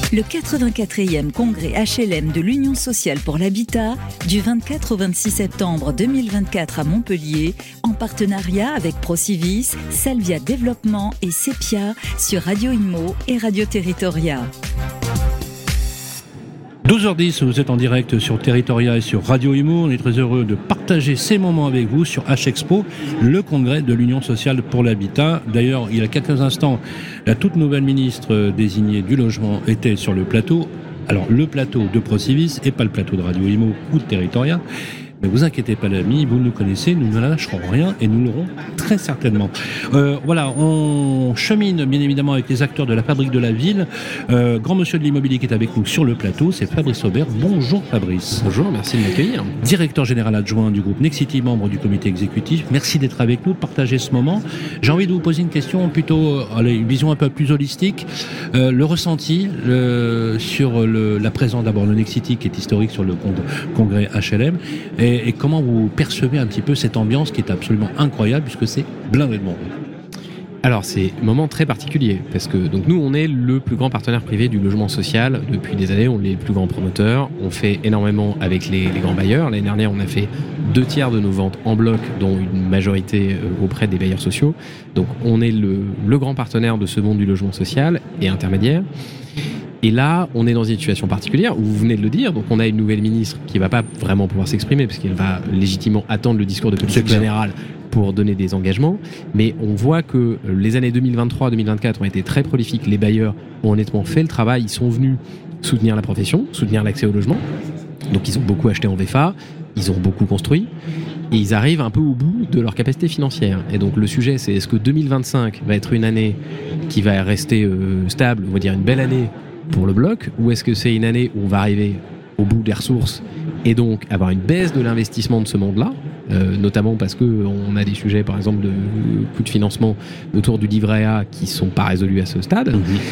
Le 84e congrès HLM de l'Union sociale pour l'habitat du 24 au 26 septembre 2024 à Montpellier, en partenariat avec Procivis, Salvia Développement et Sepia sur Radio Imo et Radio Territoria. 12h10, vous êtes en direct sur Territoria et sur Radio Imo. On est très heureux de partager ces moments avec vous sur H-Expo, le congrès de l'Union sociale pour l'habitat. D'ailleurs, il y a quelques instants, la toute nouvelle ministre désignée du logement était sur le plateau. Alors, le plateau de Procivis et pas le plateau de Radio Imo ou de Territoria. Mais vous inquiétez pas, l'ami, vous nous connaissez, nous ne lâcherons rien et nous l'aurons très certainement. Voilà, on chemine bien évidemment avec les acteurs de la Fabrique de la Ville. Grand monsieur de l'immobilier qui est avec nous sur le plateau, c'est Fabrice Aubert. Bonjour Fabrice. Bonjour, merci de m'accueillir. Directeur général adjoint du groupe Nexity, membre du comité exécutif. Merci d'être avec nous, de partager ce moment. J'ai envie de vous poser une question plutôt, une vision un peu plus holistique. Le ressenti sur la présence d'abord de Nexity qui est historique sur le congrès HLM. Et comment vous percevez un petit peu cette ambiance qui est absolument incroyable puisque c'est blindé de monde. Alors c'est un moment très particulier parce que donc nous on est le plus grand partenaire privé du logement social depuis des années, on est les plus grands promoteurs, on fait énormément avec les grands bailleurs. L'année dernière on a fait 2/3 de nos ventes en bloc, dont une majorité auprès des bailleurs sociaux. Donc on est le grand partenaire de ce monde du logement social et intermédiaire. Et là, on est dans une situation particulière où vous venez de le dire, donc on a une nouvelle ministre qui va pas vraiment pouvoir s'exprimer parce qu'elle va légitimement attendre le discours de politique générale pour donner des engagements, mais on voit que les années 2023-2024 ont été très prolifiques, les bailleurs ont honnêtement fait le travail, ils sont venus soutenir la profession, soutenir l'accès au logement, donc ils ont beaucoup acheté en VFA, ils ont beaucoup construit, et ils arrivent un peu au bout de leur capacité financière. Et donc le sujet c'est est-ce que 2025 va être une année qui va rester stable, on va dire une belle année pour le bloc, ou est-ce que c'est une année où on va arriver au bout des ressources et donc avoir une baisse de l'investissement de ce monde-là, notamment parce qu'on a des sujets par exemple de coûts de financement autour du livret A qui ne sont pas résolus à ce stade.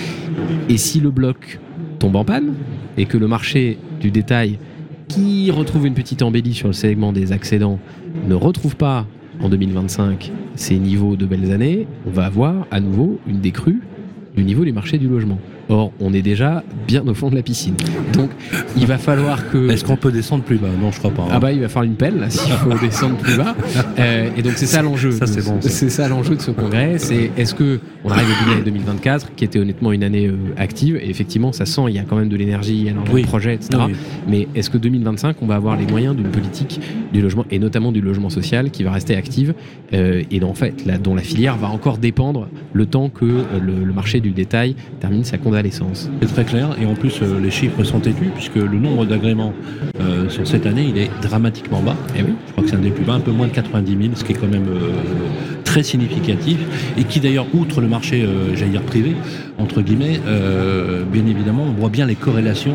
Et si le bloc tombe en panne et que le marché du détail qui retrouve une petite embellie sur le segment des accédants ne retrouve pas en 2025 ces niveaux de belles années, on va avoir à nouveau une décrue du niveau du marché du logement. Or, on est déjà bien au fond de la piscine. Donc, il va falloir que... Est-ce qu'on peut descendre plus bas ? Non, je crois pas. Hein. Ah bah, il va falloir une pelle, là, s'il faut descendre plus bas. Et donc, c'est ça l'enjeu. Ça, c'est bon. C'est ça l'enjeu de ce congrès. C'est est-ce que on arrive au bilan 2024, qui était honnêtement une année active, et effectivement, ça sent, il y a quand même de l'énergie, il y a énormément de projets, etc. Oui. Mais est-ce que 2025, on va avoir les moyens d'une politique du logement, et notamment du logement social, qui va rester active, et en fait, dont la filière va encore dépendre le temps que le marché du détail termine sa convalescence. C'est très clair, et en plus les chiffres sont têtus puisque le nombre d'agréments sur cette année il est dramatiquement bas. Et oui. Je crois que c'est un des plus bas, un peu moins de 90 000, ce qui est quand même très significatif, et qui d'ailleurs, outre le marché j'allais dire privé, entre guillemets, bien évidemment on voit bien les corrélations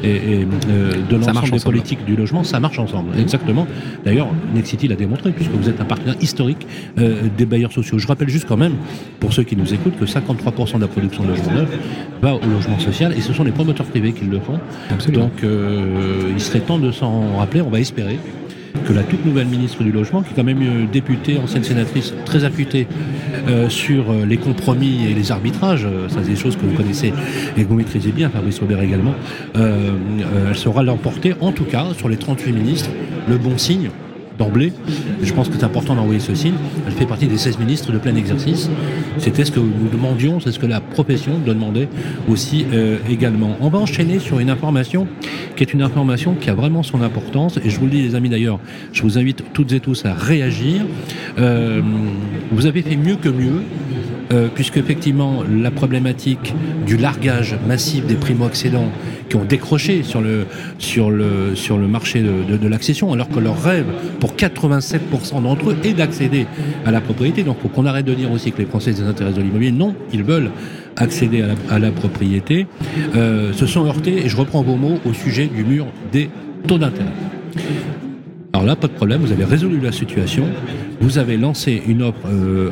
de l'ensemble des politiques du logement, ça marche ensemble. Exactement. D'ailleurs Nexity l'a démontré puisque vous êtes un partenaire historique des bailleurs sociaux. Je rappelle juste quand même, pour ceux qui nous écoutent, que 53% de la production de logement neuf va au logement social, et ce sont les promoteurs privés qui le font. Absolument. Donc il serait temps de s'en rappeler. On va espérer que la toute nouvelle ministre du Logement, qui est quand même députée, ancienne sénatrice, très affûtée sur les compromis et les arbitrages, ça c'est des choses que vous connaissez et que vous maîtrisez bien, Fabrice Aubert également, elle saura l'emporter, en tout cas, sur les 38 ministres, le bon signe d'emblée. Je pense que c'est important d'envoyer ce signe. Elle fait partie des 16 ministres de plein exercice. C'était ce que nous demandions, c'est ce que la profession demandait aussi également. On va enchaîner sur une information qui est une information qui a vraiment son importance, et je vous le dis les amis d'ailleurs, je vous invite toutes et tous à réagir. Vous avez fait mieux que mieux, puisque effectivement la problématique du largage massif des primo-accédants qui ont décroché sur le marché de l'accession, alors que leur rêve pour 87% d'entre eux est d'accéder à la propriété. Donc il faut qu'on arrête de dire aussi que les Français se désintéressent de l'immobilier. Non, ils veulent accéder à la propriété, se sont heurtés, et je reprends vos mots, au sujet du mur des taux d'intérêt. Alors là, pas de problème, vous avez résolu la situation, vous avez lancé une offre,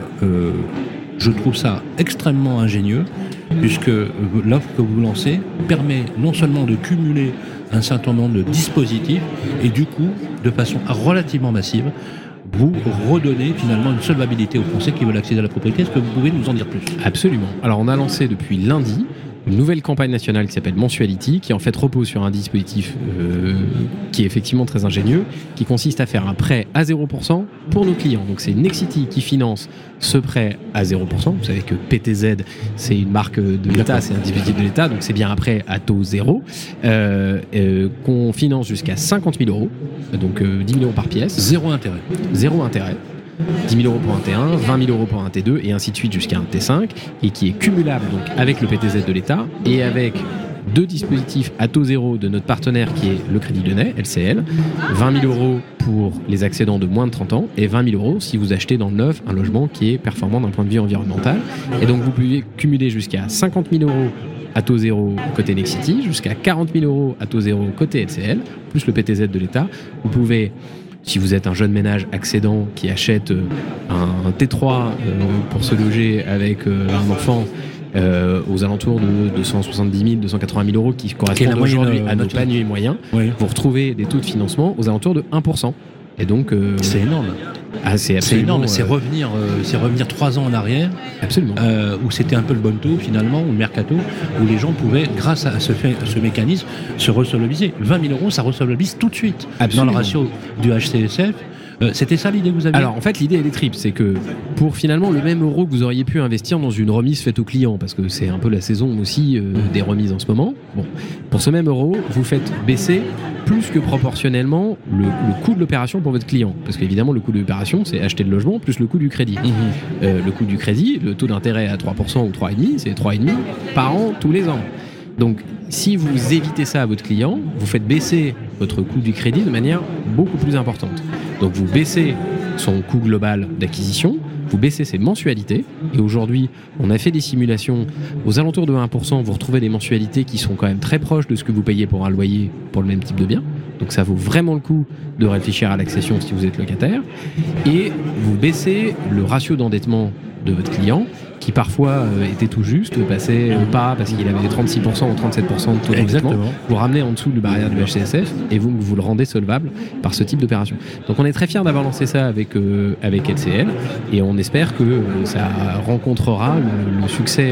je trouve ça extrêmement ingénieux, puisque l'offre que vous lancez permet non seulement de cumuler un certain nombre de dispositifs, et du coup, de façon relativement massive, vous redonnez finalement une solvabilité aux Français qui veulent accéder à la propriété. Est-ce que vous pouvez nous en dire plus ? Absolument. Alors on a lancé depuis lundi une nouvelle campagne nationale qui s'appelle Mensuality, qui en fait repose sur un dispositif qui est effectivement très ingénieux, qui consiste à faire un prêt à 0% pour nos clients. Donc c'est Nexity qui finance ce prêt à 0%. Vous savez que PTZ, c'est une marque de l'État, c'est un dispositif de l'État, donc c'est bien un prêt à taux zéro, qu'on finance jusqu'à 50 000 euros, donc 10 000 euros par pièce. Zéro intérêt. 10 000 euros pour un T1, 20 000 euros pour un T2 et ainsi de suite jusqu'à un T5, et qui est cumulable donc avec le PTZ de l'État et avec deux dispositifs à taux zéro de notre partenaire qui est le Crédit Lyonnais, LCL, 20 000 euros pour les accédants de moins de 30 ans et 20 000 euros si vous achetez dans le neuf un logement qui est performant d'un point de vue environnemental. Et donc vous pouvez cumuler jusqu'à 50 000 euros à taux zéro côté Nexity, jusqu'à 40 000 euros à taux zéro côté LCL, plus le PTZ de l'État. Vous pouvez, si vous êtes un jeune ménage accédant qui achète un T3 pour se loger avec un enfant aux alentours de 270 000, 280 000 euros qui correspondent aujourd'hui à nos paniers moyens, oui. Vous retrouvez des taux de financement aux alentours de 1%. Et donc, c'est énorme. C'est énorme, c'est revenir 3 ans en arrière. Absolument. Où c'était un peu le bonto finalement, ou le mercato, où les gens pouvaient, grâce à ce mécanisme, se resolvabiliser. 20 000 euros, ça resolvabilise tout de suite. Absolument. Dans le ratio du HCSF. C'était ça l'idée que vous aviez ? Alors en fait l'idée elle est triple, c'est que pour finalement le même euro que vous auriez pu investir dans une remise faite au client, parce que c'est un peu la saison aussi des remises en ce moment, bon, pour ce même euro vous faites baisser plus que proportionnellement le coût de l'opération pour votre client, parce qu'évidemment le coût de l'opération c'est acheter le logement plus le coût du crédit. Le coût du crédit, le taux d'intérêt à 3% ou 3,5%, c'est 3,5% par an tous les ans. Donc si vous évitez ça à votre client, vous faites baisser votre coût du crédit de manière beaucoup plus importante. Donc vous baissez son coût global d'acquisition, vous baissez ses mensualités, et aujourd'hui on a fait des simulations aux alentours de 1%, vous retrouvez des mensualités qui sont quand même très proches de ce que vous payez pour un loyer pour le même type de bien. Donc ça vaut vraiment le coup de réfléchir à l'accession si vous êtes locataire, et vous baissez le ratio d'endettement de votre client qui parfois était tout juste, passait pas parce qu'il avait 36% ou 37% de taux d'endettement, vous ramenez en dessous de la barrière du HCSF et vous le rendez solvable par ce type d'opération. Donc on est très fiers d'avoir lancé ça avec LCL, et on espère que ça rencontrera le succès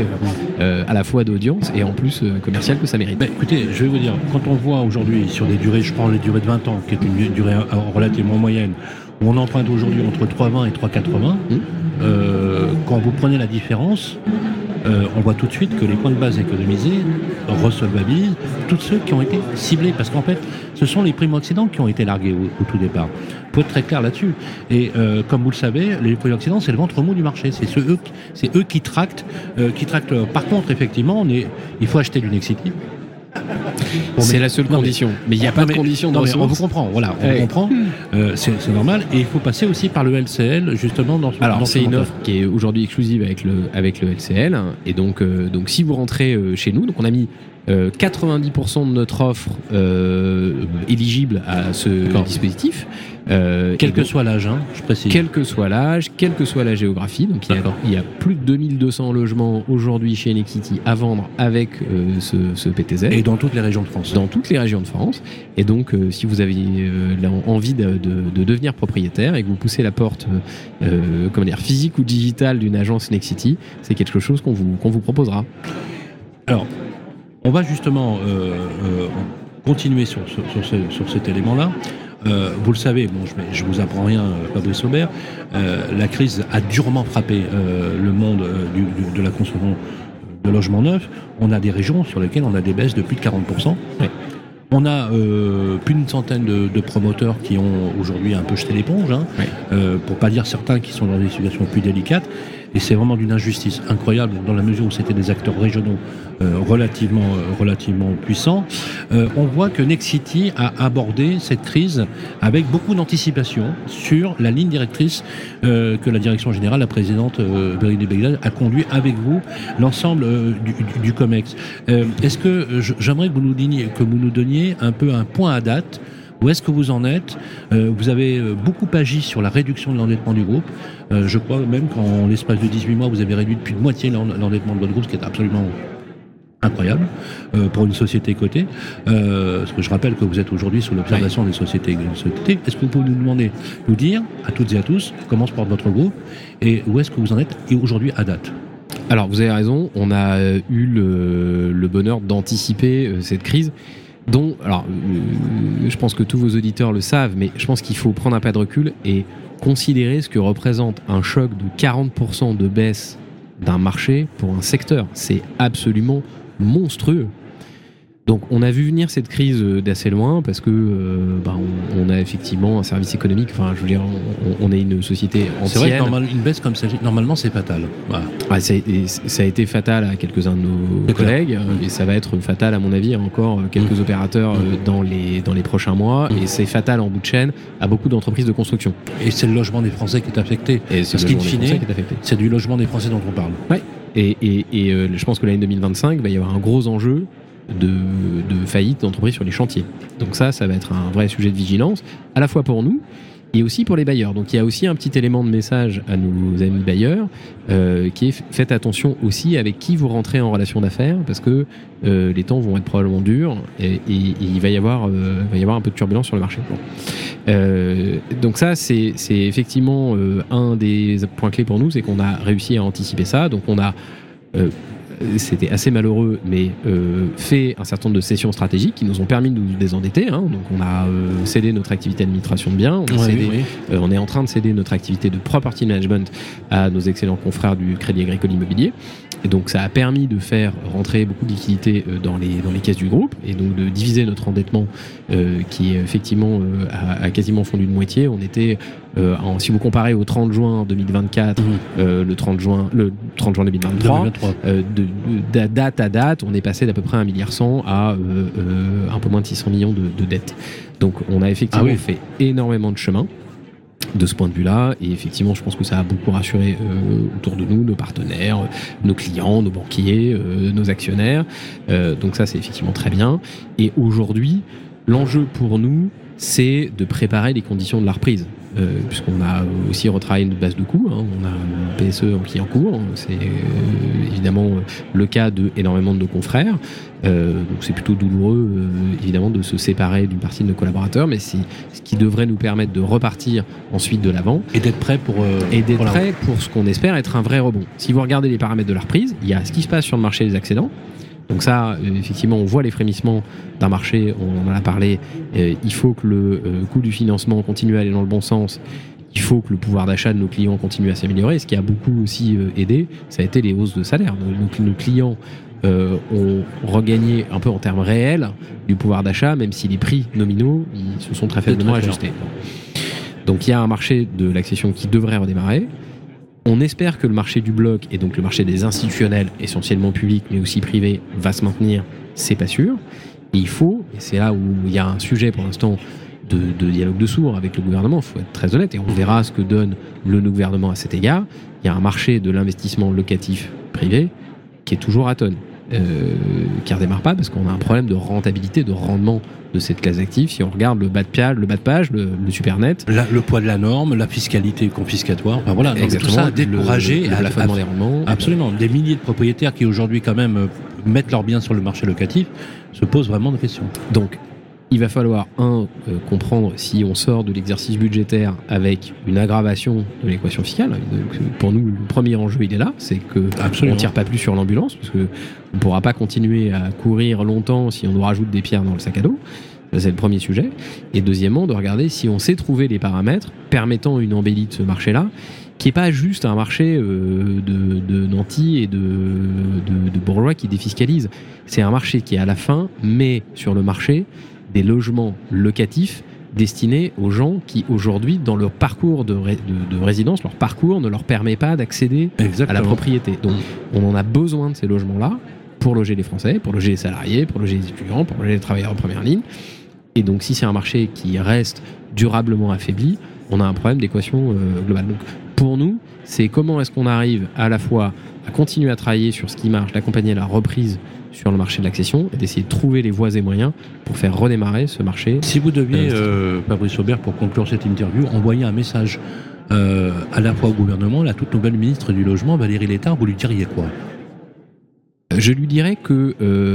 à la fois d'audience et en plus commercial que ça mérite. Mais écoutez, je vais vous dire, quand on voit aujourd'hui sur des durées, je prends les durées de 20 ans, qui est une durée relativement moyenne, où on emprunte aujourd'hui entre 3,20 et 3,80, quand vous prenez la différence, on voit tout de suite que les points de base économisés resolvabilisent tous ceux qui ont été ciblés, parce qu'en fait ce sont les primo-accédants qui ont été largués au tout départ. Il faut être très clair là-dessus. Et comme vous le savez, les primo-accédants c'est le ventre mou du marché, c'est eux qui tractent. Par contre effectivement il faut acheter du Nexity. C'est la seule condition, mais il n'y a pas de condition de ressources. On vous comprend, voilà, on comprend, c'est normal, et il faut passer aussi par le LCL justement dans ce. Alors c'est une offre qui est aujourd'hui exclusive avec le LCL, et donc si vous rentrez chez nous, donc on a mis 90% de notre offre éligible à ce dispositif. Quel que soit l'âge, je précise. Quel que soit l'âge, quelle que soit la géographie. Donc il y a plus de 2200 logements aujourd'hui chez Nexity à vendre avec ce PTZ. Et dans toutes les régions de France. Dans toutes les régions de France. Et donc si vous avez envie de devenir propriétaire et que vous poussez la porte physique ou digitale d'une agence Nexity, c'est quelque chose qu'on vous proposera. Alors, on va justement continuer sur cet élément-là. Vous le savez, je vous apprends rien, Fabrice Aubert, la crise a durement frappé le monde de la construction de logements neufs. On a des régions sur lesquelles on a des baisses de plus de 40%. Ouais. On a plus d'une centaine de promoteurs qui ont aujourd'hui un peu jeté l'éponge, pour pas dire certains qui sont dans des situations plus délicates. Et c'est vraiment d'une injustice incroyable dans la mesure où c'était des acteurs régionaux relativement puissants. On voit que Nexity a abordé cette crise avec beaucoup d'anticipation sur la ligne directrice que la direction générale, la présidente Bérine Begdad, a conduit avec vous l'ensemble du COMEX. Est-ce que j'aimerais que vous nous donniez un peu un point à date? Où est-ce que vous en êtes? Vous avez beaucoup agi sur la réduction de l'endettement du groupe. Je crois même qu'en l'espace de 18 mois, vous avez réduit depuis de moitié l'endettement de votre groupe, ce qui est absolument incroyable pour une société cotée. Parce que je rappelle que vous êtes aujourd'hui sous l'observation des sociétés cotées. Est-ce que vous pouvez nous dire, à toutes et à tous, comment se porte votre groupe et où est-ce que vous en êtes aujourd'hui à date? Alors vous avez raison, on a eu le bonheur d'anticiper cette crise dont, je pense que tous vos auditeurs le savent, mais je pense qu'il faut prendre un pas de recul et considérer ce que représente un choc de 40% de baisse d'un marché pour un secteur. C'est absolument monstrueux. Donc on a vu venir cette crise d'assez loin parce que on a effectivement un service économique, on est une société ancienne. C'est vrai que une baisse comme celle-ci, normalement c'est fatal. Voilà. Ça a été fatal à quelques-uns de nos collègues et ça va être fatal à mon avis à encore quelques opérateurs dans les prochains mois et c'est fatal en bout de chaîne à beaucoup d'entreprises de construction. Et c'est le logement des Français qui est affecté. Parce qu'in fine, c'est du logement des Français dont on parle. Ouais. Et je pense que l'année 2025 va y avoir un gros enjeu de faillite d'entreprises sur les chantiers. Donc ça va être un vrai sujet de vigilance, à la fois pour nous et aussi pour les bailleurs. Donc il y a aussi un petit élément de message à nos amis bailleurs qui est faites attention aussi avec qui vous rentrez en relation d'affaires parce que les temps vont être probablement durs et il va y avoir un peu de turbulence sur le marché. Donc ça c'est effectivement un des points clés pour nous, c'est qu'on a réussi à anticiper ça. Donc on a c'était assez malheureux, mais fait un certain nombre de cessions stratégiques qui nous ont permis de nous désendetter. Donc on a cédé notre activité d'administration de biens, on est en train de céder notre activité de property management à nos excellents confrères du Crédit Agricole Immobilier. Et donc ça a permis de faire rentrer beaucoup de liquidités dans les caisses du groupe et donc de diviser notre endettement qui effectivement a quasiment fondu de moitié. On était, si vous comparez au 30 juin 2024, le 30 juin 2023, de date à date, on est passé d'à peu près 1,1 milliard à un peu moins de 600 millions de dettes. Donc on a effectivement fait énormément de chemin de ce point de vue-là, et effectivement je pense que ça a beaucoup rassuré autour de nous, nos partenaires, nos clients, nos banquiers, nos actionnaires, donc ça c'est effectivement très bien. Et aujourd'hui l'enjeu pour nous c'est de préparer les conditions de la reprise, puisqu'on a aussi retravaillé notre base de coûts, on a un PSE qui est en cours, c'est évidemment le cas de énormément de nos confrères, donc c'est plutôt douloureux évidemment de se séparer d'une partie de nos collaborateurs, mais c'est ce qui devrait nous permettre de repartir ensuite de l'avant et d'être prêt pour ce qu'on espère être un vrai rebond. Si vous regardez les paramètres de la reprise, il y a ce qui se passe sur le marché des accédants. Donc ça, effectivement, on voit les frémissements d'un marché, on en a parlé, il faut que le coût du financement continue à aller dans le bon sens, il faut que le pouvoir d'achat de nos clients continue à s'améliorer. Ce qui a beaucoup aussi aidé, ça a été les hausses de salaire. Donc nos clients ont regagné un peu en termes réels du pouvoir d'achat, même si les prix nominaux ils se sont très faiblement ajustés. Donc il y a un marché de l'accession qui devrait redémarrer. On espère que le marché du bloc et donc le marché des institutionnels, essentiellement publics mais aussi privés, va se maintenir. C'est pas sûr. Et il faut, et c'est là où il y a un sujet pour l'instant de dialogue de sourds avec le gouvernement, il faut être très honnête, et on verra ce que donne le gouvernement à cet égard. Il y a un marché de l'investissement locatif privé qui est toujours à tonnes, qui ne redémarre pas parce qu'on a un problème de rentabilité, de rendement de cette classe d'actifs. Si on regarde le bas de page, le supernet, le poids de la norme, la fiscalité confiscatoire, enfin voilà, donc tout ça a découragé le plafonnement des rendements. Absolument, des milliers de propriétaires qui aujourd'hui quand même mettent leurs biens sur le marché locatif se posent vraiment des questions. Donc il va falloir comprendre si on sort de l'exercice budgétaire avec une aggravation de l'équation fiscale. Pour nous, le premier enjeu il est là, c'est que on tire pas plus sur l'ambulance, parce que on pourra pas continuer à courir longtemps si on nous rajoute des pierres dans le sac à dos. C'est le premier sujet. Et deuxièmement, de regarder si on sait trouver les paramètres permettant une embellie de ce marché-là, qui est pas juste un marché de nantis et de bourgeois qui défiscalisent. C'est un marché qui, à la fin, met sur le marché des logements locatifs destinés aux gens qui, aujourd'hui, dans leur parcours de résidence, leur parcours ne leur permet pas d'accéder à la propriété. Donc, on en a besoin de ces logements-là pour loger les Français, pour loger les salariés, pour loger les étudiants, pour loger les travailleurs en première ligne. Et donc, si c'est un marché qui reste durablement affaibli, on a un problème d'équation globale. Donc, pour nous, c'est comment est-ce qu'on arrive à la fois à continuer à travailler sur ce qui marche, d'accompagner la reprise sur le marché de l'accession et d'essayer de trouver les voies et moyens pour faire redémarrer ce marché. Si vous deviez, Fabrice Aubert, pour conclure cette interview, envoyer un message à la fois au gouvernement, la toute nouvelle ministre du Logement, Valérie Létard, vous lui diriez quoi ? Je lui dirais que...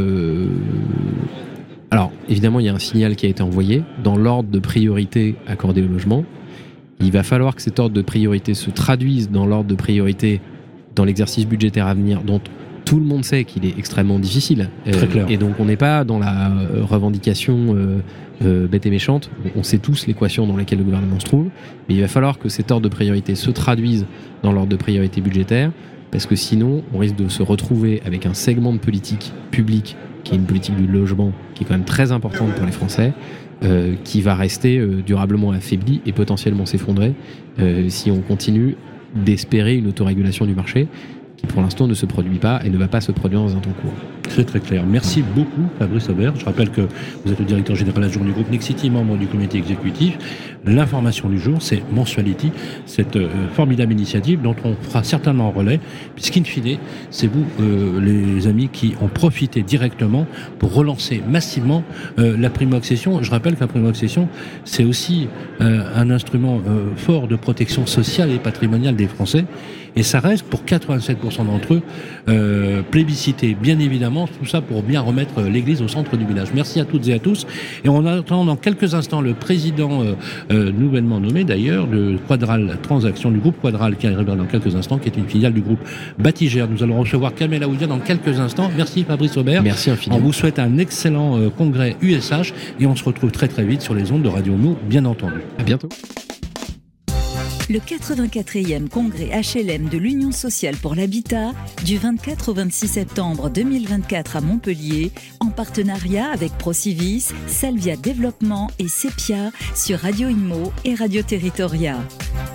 Alors, évidemment, il y a un signal qui a été envoyé dans l'ordre de priorité accordé au logement. Il va falloir que cet ordre de priorité se traduise dans l'ordre de priorité dans l'exercice budgétaire à venir, dont tout le monde sait qu'il est extrêmement difficile. Très clair. Et donc on n'est pas dans la revendication bête et méchante. On sait tous l'équation dans laquelle le gouvernement se trouve. Mais il va falloir que cet ordre de priorité se traduise dans l'ordre de priorité budgétaire, parce que sinon on risque de se retrouver avec un segment de politique publique qui est une politique du logement qui est quand même très importante pour les Français, qui va rester durablement affaibli et potentiellement s'effondrer si on continue d'espérer une autorégulation du marché qui pour l'instant ne se produit pas et ne va pas se produire dans un temps court. C'est très clair. Merci beaucoup Fabrice Aubert. Je rappelle que vous êtes le directeur général adjoint du groupe Nexity, membre du comité exécutif. L'information du jour, c'est Mensuality, cette formidable initiative dont on fera certainement un relais, puisqu'in fine, c'est vous, les amis, qui en profitez directement pour relancer massivement la primo-accession. Je rappelle que la primo-accession, c'est aussi un instrument fort de protection sociale et patrimoniale des Français. Et ça reste, pour 87% d'entre eux, plébiscité. Bien évidemment, tout ça pour bien remettre l'église au centre du village. Merci à toutes et à tous. Et on attend dans quelques instants le président nouvellement nommé d'ailleurs de Quadral Transactions, du groupe Quadral, qui arrivera dans quelques instants, qui est une filiale du groupe Batigère. Nous allons recevoir Kamel Aoudia dans quelques instants. Merci Fabrice Aubert. Merci infiniment. On vous souhaite un excellent congrès USH et on se retrouve très très vite sur les ondes de Radio Mot, bien entendu. À bientôt. Le 84e congrès HLM de l'Union sociale pour l'habitat du 24 au 26 septembre 2024 à Montpellier, en partenariat avec Procivis, Salvia Développement et Sepia sur Radio Inmo et Radio Territoria.